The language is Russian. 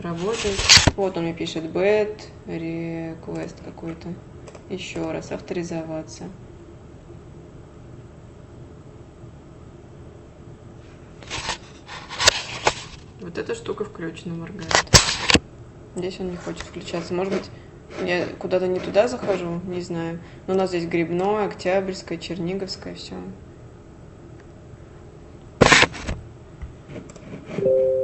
работает. Вот он мне пишет bad request какой-то. Еще раз авторизоваться. Вот эта штука включена, моргает. Здесь он не хочет включаться. Может быть, я куда-то не туда захожу, не знаю. Но у нас здесь Грибное, Октябрьское, Черниговское, все.